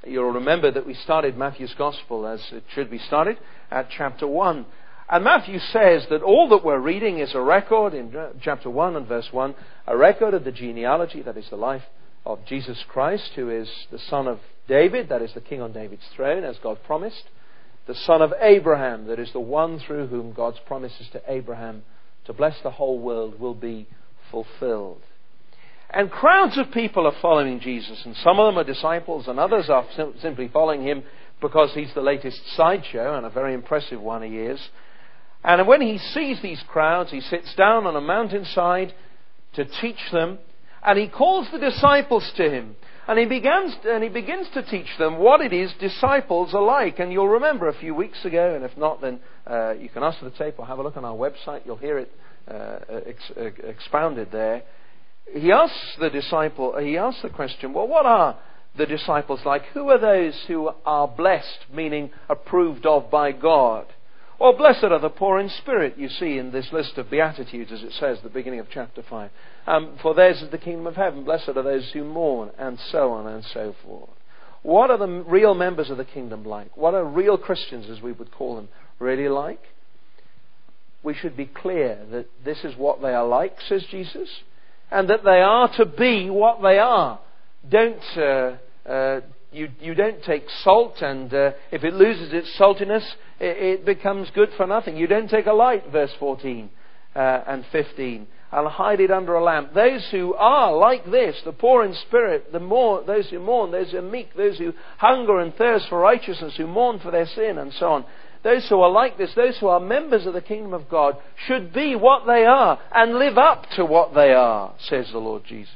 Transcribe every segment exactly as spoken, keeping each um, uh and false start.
You'll remember that we started Matthew's Gospel as it should be started at chapter one. And Matthew says that all that we're reading is a record, in chapter one and verse one, a record of the genealogy, that is the life of Jesus Christ, who is the son of David, that is the king on David's throne, as God promised. The son of Abraham, that is the one through whom God's promises to Abraham to bless the whole world will be fulfilled. And crowds of people are following Jesus, and some of them are disciples, and others are sim- simply following him because he's the latest sideshow, and a very impressive one he is. And when he sees these crowds, he sits down on a mountainside to teach them, and he calls the disciples to him. And he begins, and he begins to teach them what it is disciples are like. And you'll remember a few weeks ago, and if not, then uh, you can ask for the tape or have a look on our website. You'll hear it uh, ex- expounded there. He asks the disciple, he asks the question, well, what are the disciples like? Who are those who are blessed, meaning approved of by God? Well, blessed are the poor in spirit, you see in this list of Beatitudes, as it says at the beginning of chapter five. Um, for theirs is the kingdom of heaven. Blessed are those who mourn, and so on and so forth. What are the real members of the kingdom like? What are real Christians, as we would call them, really like? We should be clear that this is what they are like, says Jesus, and that they are to be what they are. Don't uh, uh, you, you don't take salt, and uh, if it loses its saltiness, it, it becomes good for nothing. You don't take a light, verse fourteen uh, and fifteen, and hide it under a lamp. Those who are like this, the poor in spirit, the more, those who mourn, those who are meek, those who hunger and thirst for righteousness, who mourn for their sin, and so on. Those who are like this, those who are members of the kingdom of God, should be what they are and live up to what they are, says the Lord Jesus.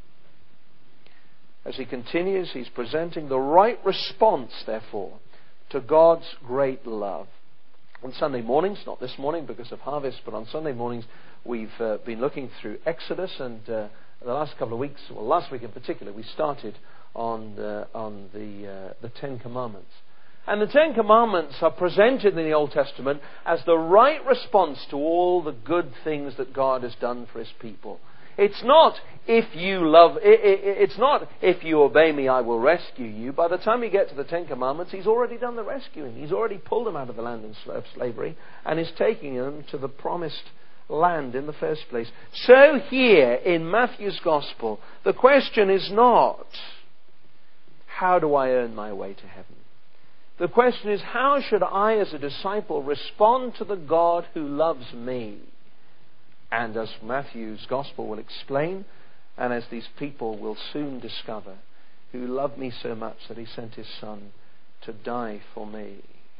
As he continues, he's presenting the right response, therefore, to God's great love. On Sunday mornings, not this morning because of harvest, but on Sunday mornings, we've uh, been looking through Exodus, and uh, the last couple of weeks, well, last week in particular, we started on the, on the, uh, the Ten Commandments. And the Ten Commandments are presented in the Old Testament as the right response to all the good things that God has done for his people. It's not, if you love, it's not, if you obey me, I will rescue you. By the time you get to the Ten Commandments, he's already done the rescuing. He's already pulled them out of the land of slavery and is taking them to the promised land in the first place. So here in Matthew's Gospel, the question is not, how do I earn my way to heaven? The question is, how should I as a disciple respond to the God who loves me? And as Matthew's Gospel will explain, and as these people will soon discover, who loved me so much that he sent his Son to die for me.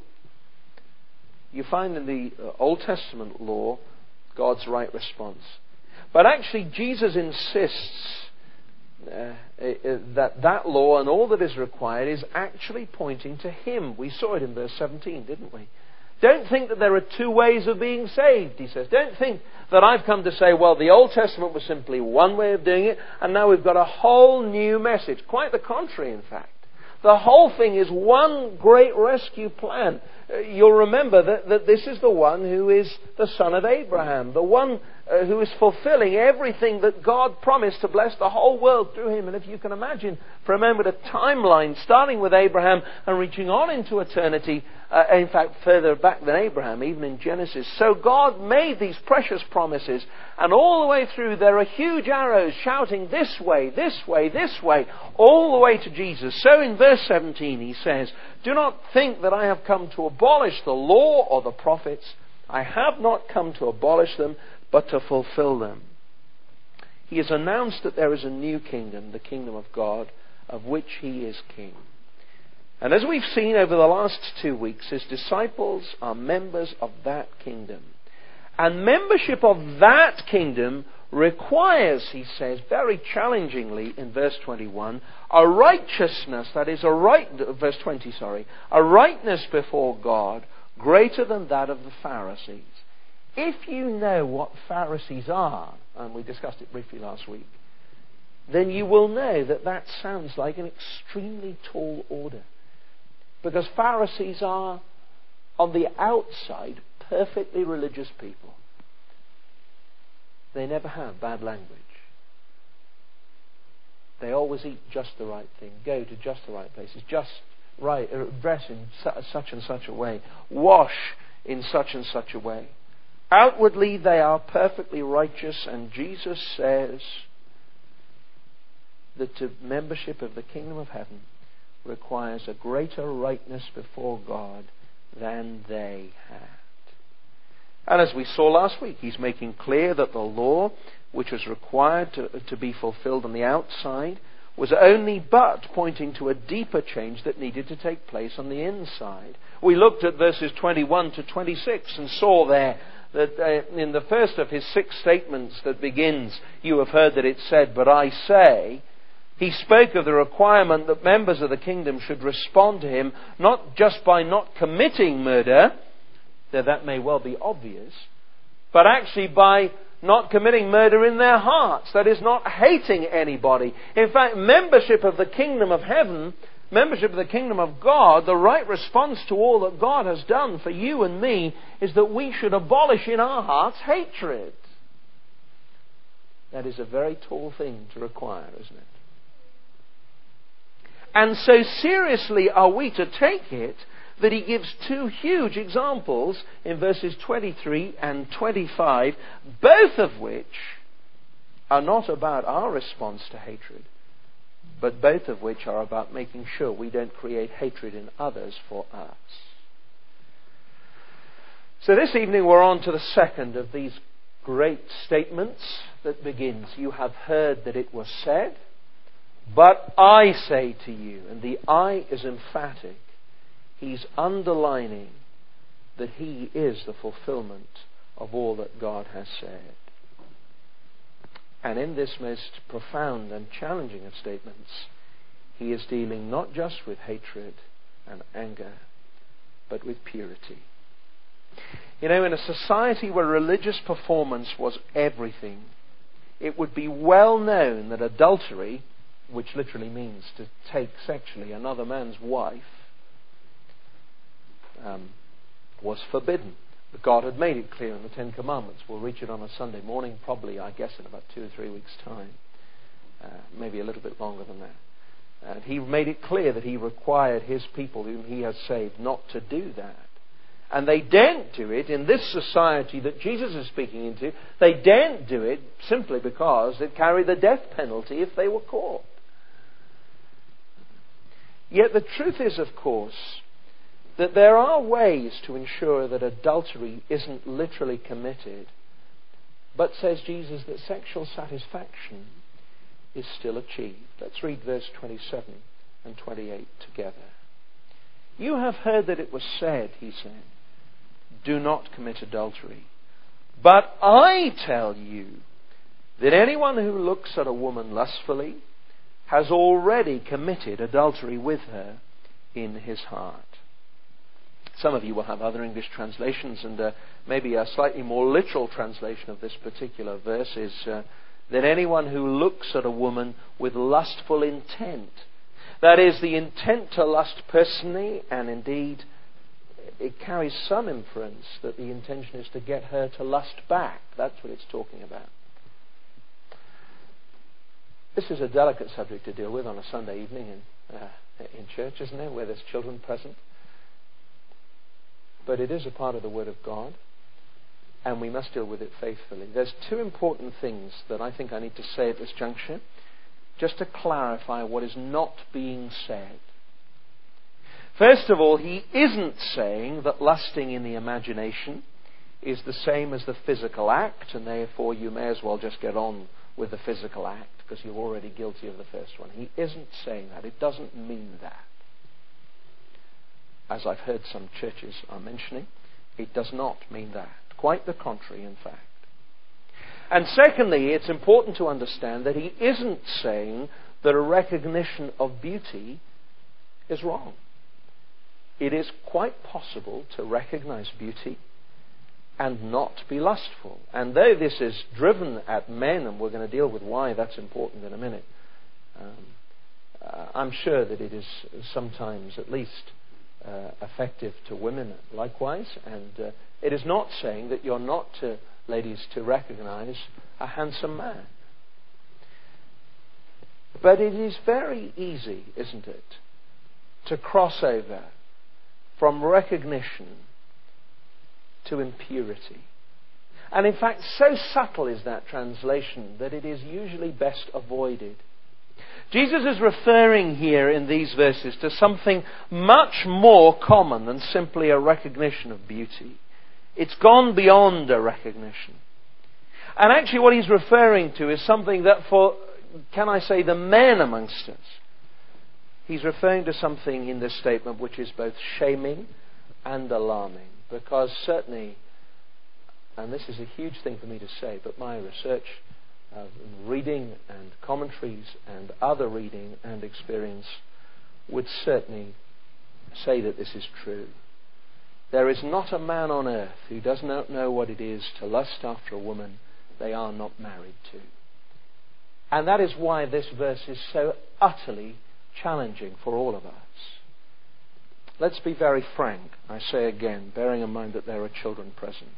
You find in the Old Testament law God's right response. But actually Jesus insists uh, that that law and all that is required is actually pointing to him. We saw it in verse seventeen, didn't we? Don't think that there are two ways of being saved, he says. Don't think that I've come to say, well, the Old Testament was simply one way of doing it, and now we've got a whole new message. Quite the contrary, in fact. The whole thing is one great rescue plan. Uh, you'll remember that, that this is the one who is the son of Abraham, the one uh, who is fulfilling everything that God promised to bless the whole world through him. And if you can imagine for a moment a timeline starting with Abraham and reaching on into eternity, uh, in fact further back than Abraham, even in Genesis. So God made these precious promises, and all the way through there are huge arrows shouting this way, this way, this way, all the way to Jesus. So in verse seventeen he says, do not think that I have come to abolish the law or the prophets. I have not come to abolish them, but to fulfill them. He has announced that there is a new kingdom, the kingdom of God, of which he is king. And as we've seen over the last two weeks, his disciples are members of that kingdom. And membership of that kingdom requires, he says very challengingly in verse twenty-one, a righteousness, that is a right, verse twenty, sorry, a rightness before God greater than that of the Pharisees. If you know what Pharisees are, and we discussed it briefly last week, then you will know that that sounds like an extremely tall order. Because Pharisees are, on the outside, perfectly religious people. They never have bad language. They always eat just the right thing, go to just the right places, just right, uh, dress in su- such and such a way, wash in such and such a way. Outwardly they are perfectly righteous, and Jesus says that to membership of the kingdom of heaven requires a greater rightness before God than they had. And as we saw last week, he's making clear that the law, which was required to, to be fulfilled on the outside, was only but pointing to a deeper change that needed to take place on the inside. We looked at verses twenty-one to twenty-six and saw there that uh, in the first of his six statements that begins, "You have heard that it said, but I say," he spoke of the requirement that members of the kingdom should respond to him not just by not committing murder, though that may well be obvious, but actually by not committing murder in their hearts. That is, not hating anybody. In fact, membership of the kingdom of heaven, membership of the kingdom of God, the right response to all that God has done for you and me is that we should abolish in our hearts hatred. That is a very tall thing to require, isn't it? And so seriously are we to take it that he gives two huge examples in verses twenty-three and twenty-five, both of which are not about our response to hatred, but both of which are about making sure we don't create hatred in others for us. So this evening we're on to the second of these great statements that begins, "You have heard that it was said, but I say to you," and the I is emphatic. He's underlining that he is the fulfillment of all that God has said. And in this most profound and challenging of statements, he is dealing not just with hatred and anger, but with purity. You know, in a society where religious performance was everything, it would be well known that adultery, which literally means to take sexually another man's wife, um, was forbidden. But God had made it clear in the Ten Commandments. We'll reach it on a Sunday morning, probably, I guess, in about two or three weeks' time. Uh, maybe a little bit longer than that. And he made it clear that he required his people whom he has saved not to do that. And they daren't do it in this society that Jesus is speaking into. They daren't do it simply because it carried the death penalty if they were caught. Yet the truth is, of course, that there are ways to ensure that adultery isn't literally committed, but, says Jesus, that sexual satisfaction is still achieved. Let's read verse twenty-seven and twenty-eight together. "You have heard that it was said," he said, "do not commit adultery. But I tell you that anyone who looks at a woman lustfully has already committed adultery with her in his heart." Some of you will have other English translations, and uh, maybe a slightly more literal translation of this particular verse is uh, that anyone who looks at a woman with lustful intent. That is, the intent to lust personally, and indeed it carries some inference that the intention is to get her to lust back. That's what it's talking about. This is a delicate subject to deal with on a Sunday evening in, uh, in church, isn't it, where there's children present? But it is a part of the Word of God, and we must deal with it faithfully. There's two important things that I think I need to say at this juncture, just to clarify what is not being said. First of all, he isn't saying that lusting in the imagination is the same as the physical act, and therefore you may as well just get on with the physical act because you're already guilty of the first one. He isn't saying that. It doesn't mean that. As I've heard some churches are mentioning, it does not mean that. Quite the contrary, in fact. And secondly, it's important to understand that he isn't saying that a recognition of beauty is wrong. It is quite possible to recognize beauty and not be lustful. And though this is driven at men, and we're going to deal with why that's important in a minute, um, uh, I'm sure that it is sometimes at least Uh, effective to women likewise, and uh, it is not saying that you're not to, ladies, to recognize a handsome man. But it is very easy, isn't it, to cross over from recognition to impurity. And in fact, so subtle is that translation that it is usually best avoided. Jesus is referring here in these verses to something much more common than simply a recognition of beauty. It's gone beyond a recognition. And actually what he's referring to is something that for, can I say, the men amongst us, he's referring to something in this statement which is both shaming and alarming. Because certainly, and this is a huge thing for me to say, but my research, uh, reading and commentaries and other reading and experience would certainly say that this is true. There is not a man on earth who does not know what it is to lust after a woman they are not married to. And that is why this verse is so utterly challenging for all of us. Let's be very frank, I say again, bearing in mind that there are children present.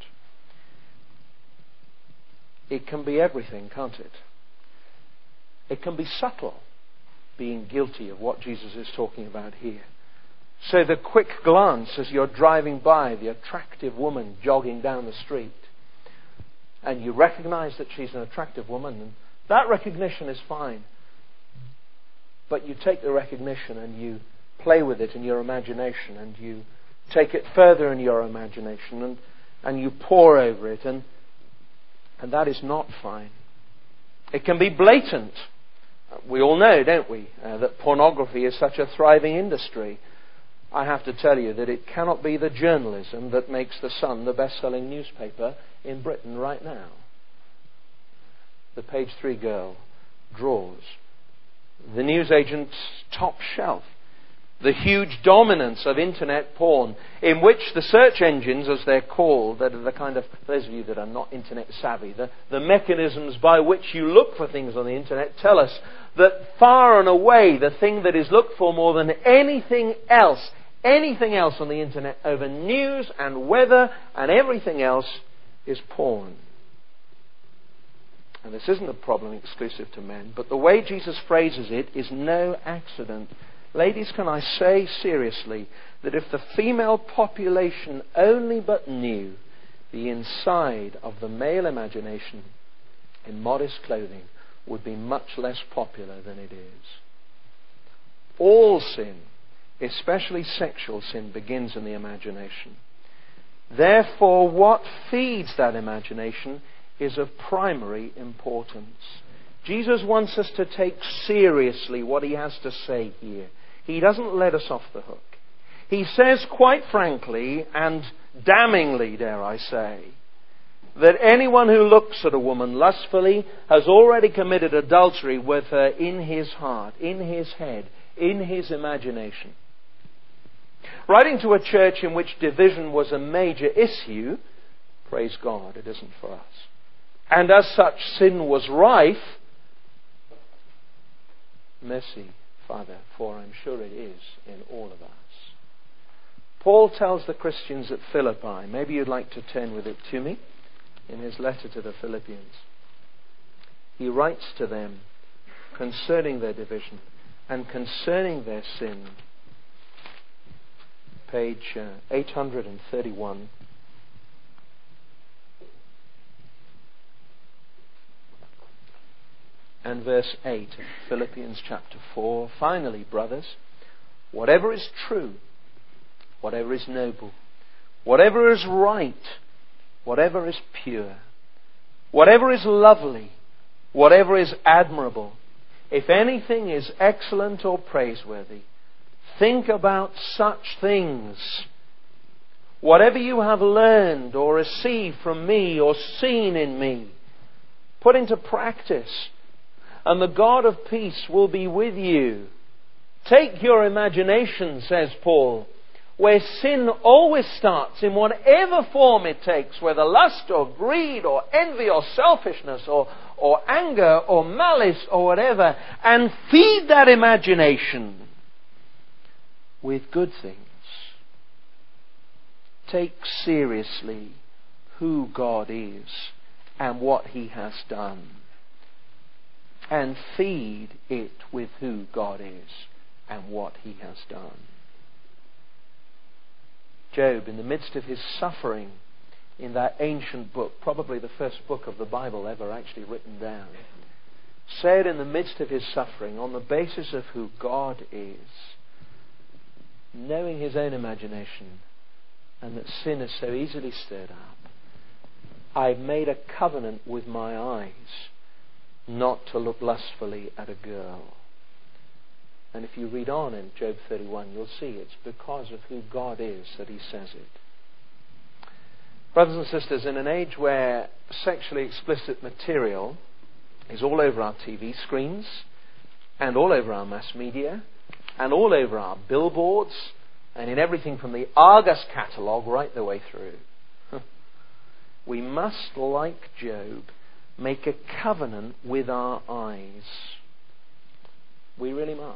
It can be everything, can't it? It can be subtle, being guilty of what Jesus is talking about here. So the quick glance as you're driving by the attractive woman jogging down the street, and you recognize that she's an attractive woman, and that recognition is fine. But you take the recognition and you play with it in your imagination, and you take it further in your imagination, and, and you pore over it, and, and that is not fine. It can be blatant. We all know, don't we, uh, that pornography is such a thriving industry. I have to tell you that it cannot be the journalism that makes The Sun the best-selling newspaper in Britain right now. The page three girl draws the newsagent's top shelf. The huge dominance of internet porn, in which the search engines, as they're called, that are the kind of, those of you that are not internet savvy, the, the mechanisms by which you look for things on the internet tell us that far and away the thing that is looked for more than anything else, anything else on the internet over news and weather and everything else is porn. And this isn't a problem exclusive to men, but the way Jesus phrases it is no accident. Ladies, can I say seriously that if the female population only but knew the inside of the male imagination in modest clothing would be much less popular than it is. All sin, especially sexual sin, begins in the imagination. Therefore, what feeds that imagination is of primary importance. Jesus wants us to take seriously what he has to say here. He doesn't let us off the hook. He says quite frankly and damningly, dare I say, that anyone who looks at a woman lustfully has already committed adultery with her in his heart, in his head, in his imagination. Writing to a church in which division was a major issue, praise God, it isn't for us. And as such sin was rife, mercy, Father, for I'm sure it is in all of us. Paul tells the Christians at Philippi, maybe you'd like to turn with it to me, in his letter to the Philippians. He writes to them concerning their division and concerning their sin. Page uh, eight hundred thirty-one. And verse eight of Philippians chapter four. Finally, brothers, whatever is true, whatever is noble, whatever is right, whatever is pure, whatever is lovely, whatever is admirable, if anything is excellent or praiseworthy, think about such things. Whatever you have learned or received from me or seen in me, put into practice, and the God of peace will be with you. Take your imagination, says Paul, where sin always starts in whatever form it takes, whether lust or greed or envy or selfishness or, or anger or malice or whatever, and feed that imagination with good things. Take seriously who God is and what he has done. and feed it with who God is and what He has done. Job, in the midst of his suffering, in that ancient book, probably the first book of the Bible ever actually written down, said in the midst of his suffering, on the basis of who God is, knowing his own imagination, and that sin is so easily stirred up, I've made a covenant with my eyes not to look lustfully at a girl. And if you read on in Job thirty-one, you'll see it's because of who God is that he says it. Brothers and sisters, in an age where sexually explicit material is all over our T V screens, and all over our mass media, and all over our billboards, and in everything from the Argus catalogue right the way through, we must, like Job, make a covenant with our eyes. We really must.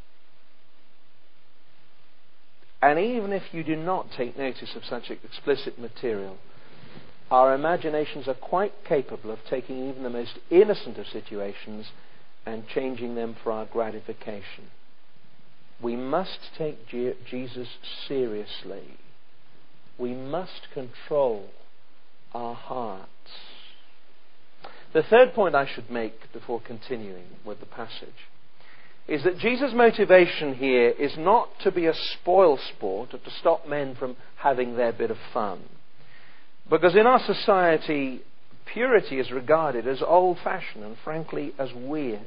And even if you do not take notice of such explicit material, our imaginations are quite capable of taking even the most innocent of situations and changing them for our gratification. We must take Je- Jesus seriously. We must control our hearts. The third point I should make before continuing with the passage is that Jesus' motivation here is not to be a spoil sport or to stop men from having their bit of fun. Because in our society, purity is regarded as old-fashioned and frankly as weird.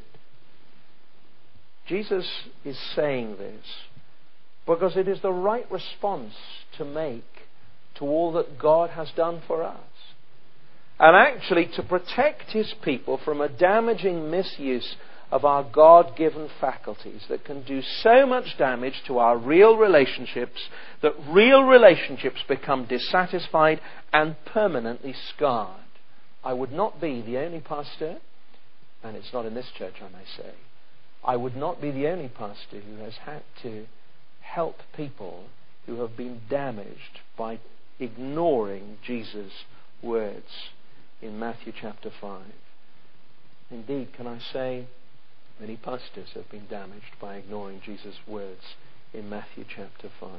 Jesus is saying this because it is the right response to make to all that God has done for us. And actually to protect His people from a damaging misuse of our God-given faculties that can do so much damage to our real relationships that real relationships become dissatisfied and permanently scarred. I would not be the only pastor, and it's not in this church I may say, I would not be the only pastor who has had to help people who have been damaged by ignoring Jesus' words in Matthew chapter five. Indeed, can I say, many pastors have been damaged by ignoring Jesus' words in Matthew chapter five.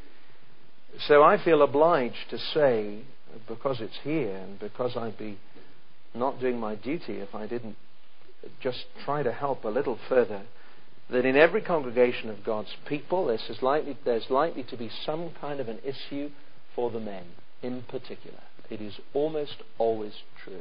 So I feel obliged to say, because it's here and because I'd be not doing my duty if I didn't just try to help a little further, that in every congregation of God's people this is likely, there's likely to be some kind of an issue for the men in particular. It is almost always true.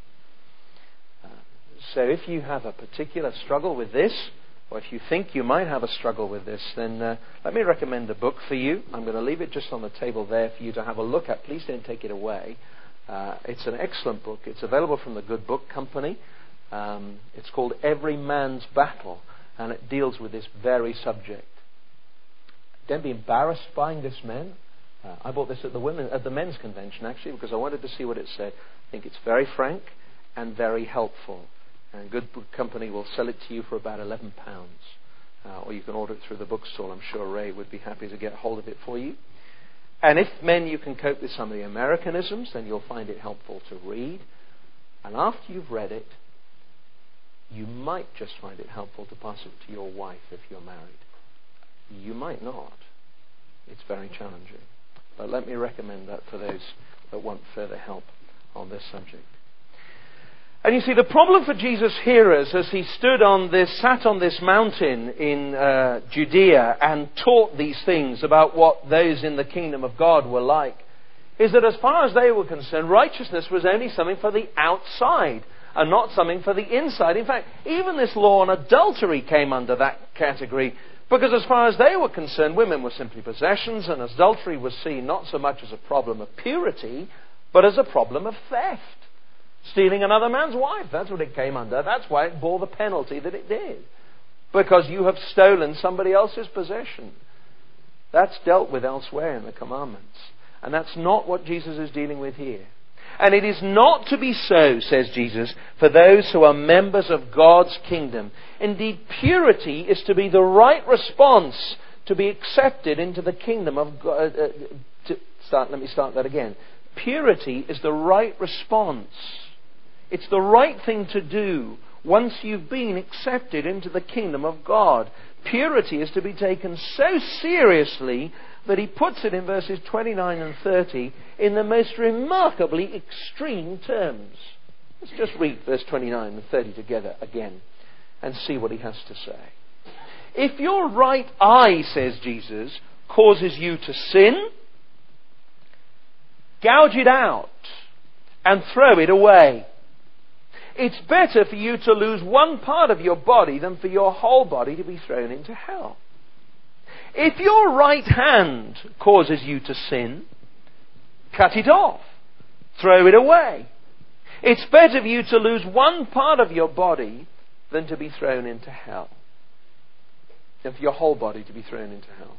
Uh, so if you have a particular struggle with this, or if you think you might have a struggle with this, then uh, let me recommend a book for you. I'm going to leave it just on the table there for you to have a look at. Please don't take it away. Uh, it's an excellent book. It's available from the Good Book Company. Um, it's called Every Man's Battle, and it deals with this very subject. Don't be embarrassed buying this, men. Uh, I bought this at the women at the men's convention actually because I wanted to see what it said. I think it's very frank and very helpful. And Good Book Company will sell it to you for about eleven pounds, uh, or you can order it through the bookstore. I'm sure Ray would be happy to get hold of it for you. And if, men, you can cope with some of the Americanisms, then you'll find it helpful to read. And after you've read it, you might just find it helpful to pass it to your wife if you're married. You might not. It's very challenging. But let me recommend that for those that want further help on this subject. And you see, the problem for Jesus' hearers as he stood on this, sat on this mountain in uh, Judea and taught these things about what those in the kingdom of God were like, is that as far as they were concerned, righteousness was only something for the outside and not something for the inside. In fact, even this law on adultery came under that category, because as far as they were concerned, women were simply possessions, and adultery was seen not so much as a problem of purity, but as a problem of theft. Stealing another man's wife, that's what it came under. That's why it bore the penalty that it did. Because you have stolen somebody else's possession. That's dealt with elsewhere in the commandments. And that's not what Jesus is dealing with here. And it is not to be so, says Jesus, for those who are members of God's kingdom. Indeed, purity is to be the right response to be accepted into the kingdom of God. Uh, to start, let me start that again. Purity is the right response. It's the right thing to do once you've been accepted into the kingdom of God. Purity is to be taken so seriously that he puts it in verses twenty-nine and thirty in the most remarkably extreme terms. Let's just read verse twenty-nine and thirty together again and see what he has to say. If your right eye, says Jesus, causes you to sin, gouge it out and throw it away. It's better for you to lose one part of your body than for your whole body to be thrown into hell. If your right hand causes you to sin, cut it off, throw it away. It's better for you to lose one part of your body than to be thrown into hell. Than for your whole body to be thrown into hell.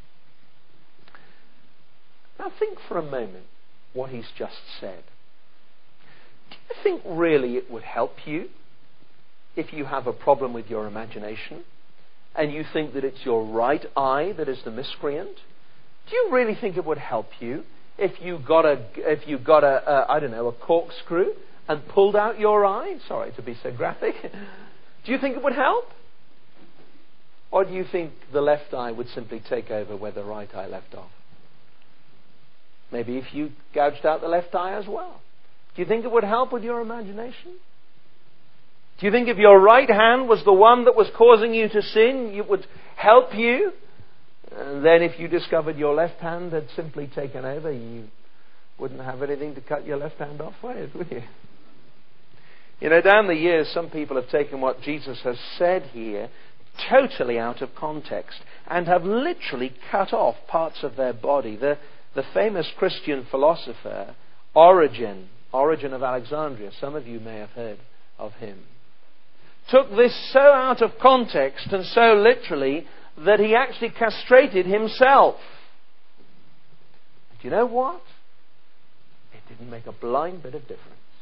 Now think for a moment what he's just said. Do you think really it would help you if you have a problem with your imagination and you think that it's your right eye that is the miscreant? Do you really think it would help you if you got a, if you got a, a I don't know, a corkscrew and pulled out your eye? Sorry to be so graphic. Do you think it would help? Or do you think the left eye would simply take over where the right eye left off? Maybe if you gouged out the left eye as well. Do you think it would help with your imagination? Do you think if your right hand was the one that was causing you to sin, it would help you? And then if you discovered your left hand had simply taken over, you wouldn't have anything to cut your left hand off with, would you? You know, down the years, some people have taken what Jesus has said here totally out of context and have literally cut off parts of their body. The, the famous Christian philosopher, Origen, Origen of Alexandria, some of you may have heard of him, took this so out of context and so literally that he actually castrated himself. Do you know what? It didn't make a blind bit of difference.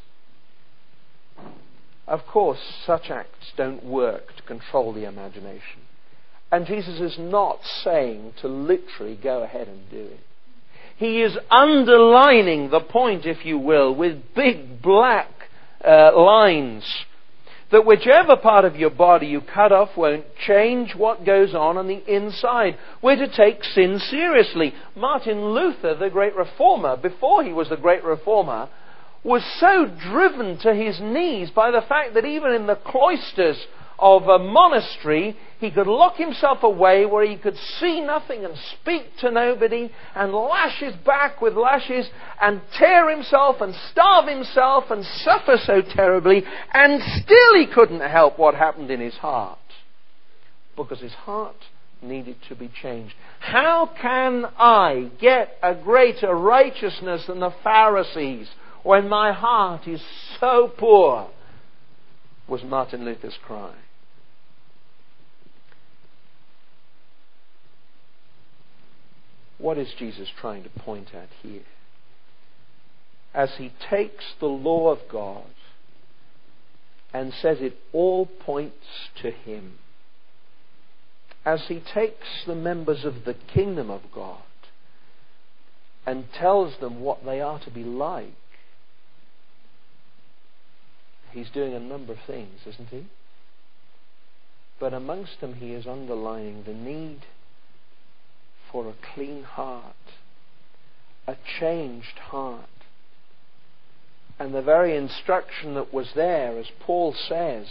Of course, such acts don't work to control the imagination. And Jesus is not saying to literally go ahead and do it. He is underlining the point, if you will, with big black uh, lines, that whichever part of your body you cut off won't change what goes on on the inside. We're to take sin seriously. Martin Luther, the great reformer, before he was the great reformer, was so driven to his knees by the fact that even in the cloisters of a monastery, he could lock himself away where he could see nothing and speak to nobody and lash his back with lashes and tear himself and starve himself and suffer so terribly, and still he couldn't help what happened in his heart, because his heart needed to be changed. How can I get a greater righteousness than the Pharisees when my heart is so poor? Was Martin Luther's cry. What is Jesus trying to point at here? As he takes the law of God and says it all points to him, as he takes the members of the kingdom of God and tells them what they are to be like, he's doing a number of things, isn't he? But amongst them he is underlining the need for a clean heart, a changed heart. And the very instruction that was there, as Paul says,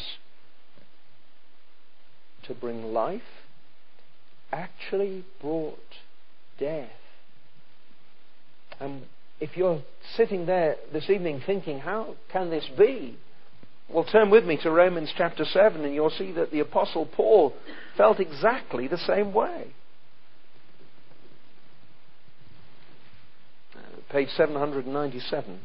to bring life, actually brought death. And if you're sitting there this evening thinking, how can this be? Well, turn with me to Romans chapter seven and you'll see that the Apostle Paul felt exactly the same way. Uh, page seven hundred ninety-seven.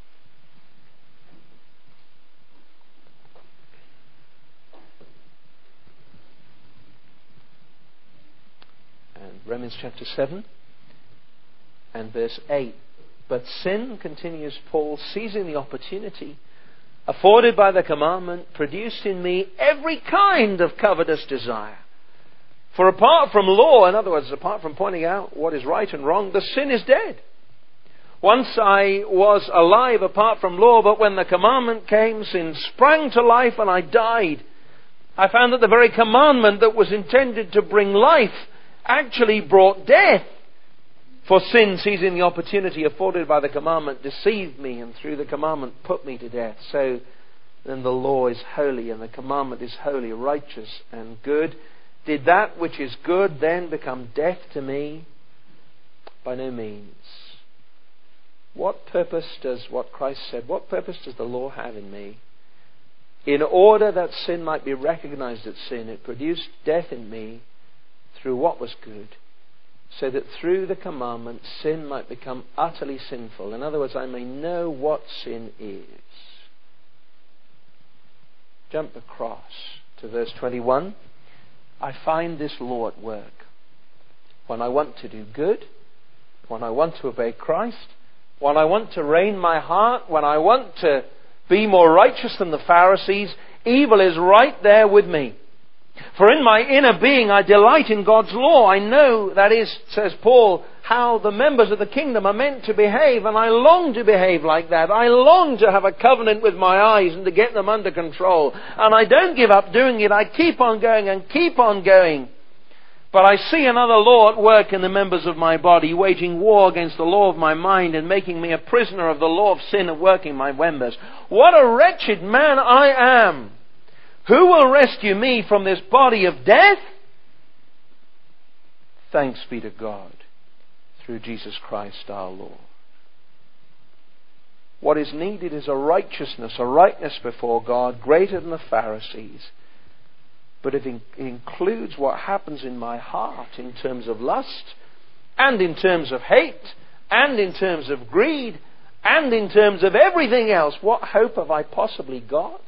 And Romans chapter seven and verse eight. But sin, continues Paul, seizing the opportunity afforded by the commandment, produced in me every kind of covetous desire. For apart from law, in other words, apart from pointing out what is right and wrong, the sin is dead. Once I was alive apart from law, but when the commandment came, sin sprang to life and I died. I found that the very commandment that was intended to bring life actually brought death. For sin, seizing the opportunity afforded by the commandment, deceived me, and through the commandment put me to death. So then the law is holy, and the commandment is holy, righteous, and good. Did that which is good then become death to me? By no means. What purpose does what Christ said, what purpose does the law have in me? In order that sin might be recognized as sin, it produced death in me through what was good, so that through the commandment sin might become utterly sinful. In other words, I may know what sin is. Jump across to verse twenty-one. I find this law at work. When I want to do good, when I want to obey Christ, when I want to rein my heart, when I want to be more righteous than the Pharisees, evil is right there with me. For in my inner being I delight in God's law. I know, that is, says Paul, how the members of the kingdom are meant to behave, and I long to behave like that. I long to have a covenant with my eyes and to get them under control. And I don't give up doing it. I keep on going and keep on going. But I see another law at work in the members of my body, waging war against the law of my mind and making me a prisoner of the law of sin at work in my members. What a wretched man I am! Who will rescue me from this body of death? Thanks be to God through Jesus Christ our Lord. What is needed is a righteousness, a rightness before God greater than the Pharisees. But it includes what happens in my heart in terms of lust, and in terms of hate, and in terms of greed, and in terms of everything else. What hope have I possibly got?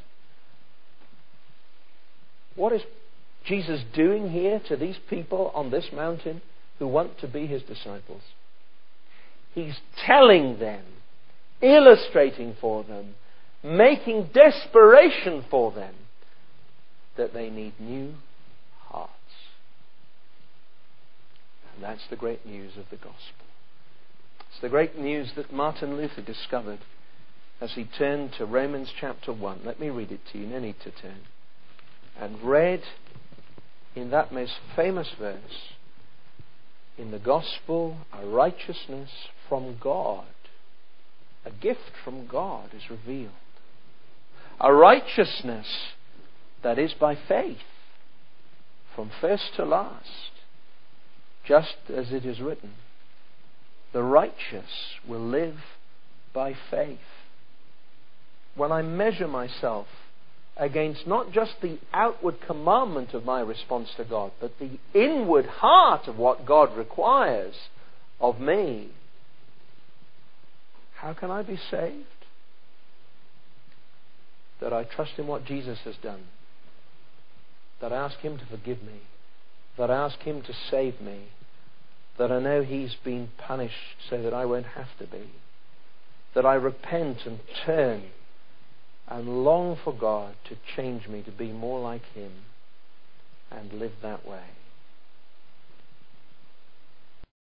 What is Jesus doing here to these people on this mountain who want to be His disciples? He's telling them, illustrating for them, making desperation for them, that they need new hearts. And that's the great news of the gospel. It's the great news that Martin Luther discovered as he turned to Romans chapter one. Let me read it to you. No need to turn. And read in that most famous verse, in the gospel, a righteousness from God, a gift from God is revealed. A righteousness that is by faith, from first to last, just as it is written, the righteous will live by faith. When I measure myself against not just the outward commandment of my response to God, but the inward heart of what God requires of me, how can I be saved? That I trust in what Jesus has done. That I ask Him to forgive me. That I ask Him to save me. That I know He's been punished so that I won't have to be. That I repent and turn and long for God to change me to be more like Him and live that way.